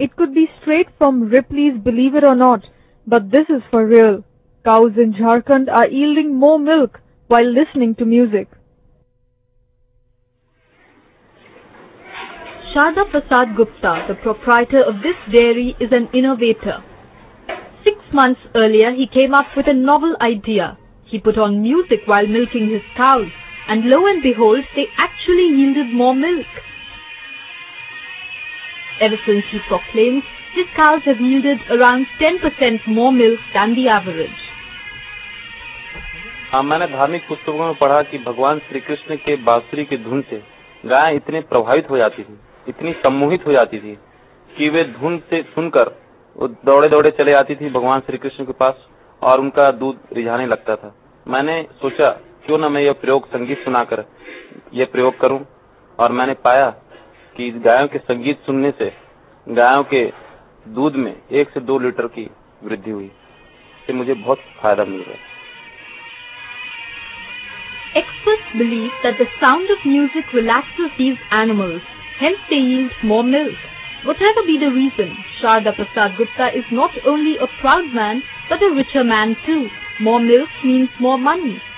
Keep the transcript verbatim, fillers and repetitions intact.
It could be straight from Ripley's Believe It or Not, but this is for real. Cows in Jharkhand are yielding more milk while listening to music. Sharda Prasad Gupta, the proprietor of this dairy, is an innovator. Six months earlier, he came up with a novel idea. He put on music while milking his cows, and lo and behold, they actually yielded more milk. Ever since he proclaimed, his cows have yielded around ten percent more milk than the average. हाँ, मैंने धार्मिक पुस्तकों में पढ़ा कि भगवान श्री कृष्ण के बांसुरी की धुन से गायें इतने प्रभावित हो जाती थी, इतनी सम्मोहित हो जाती थी कि वे धुन से सुनकर वो दौड़े दौड़े चले आती थी भगवान श्री कृष्ण के पास और उनका दूध रिझाने लगता था। मैंने सोचा क्यों न मैं यह प्रयोग संगीत सुनाकर यह प्रयोग करूं, और मैंने पाया कि गायों के संगीत सुनने से गायों के दूध में एक से दो लीटर की वृद्धि हुई। इससे मुझे बहुत फायदा मिल रहा है। Experts believe that the sound of music relaxes these animals, hence they yield more milk. Whatever be the reason, Sharda Prasad Gupta is not only a proud man, but a richer man too. More milk means more money.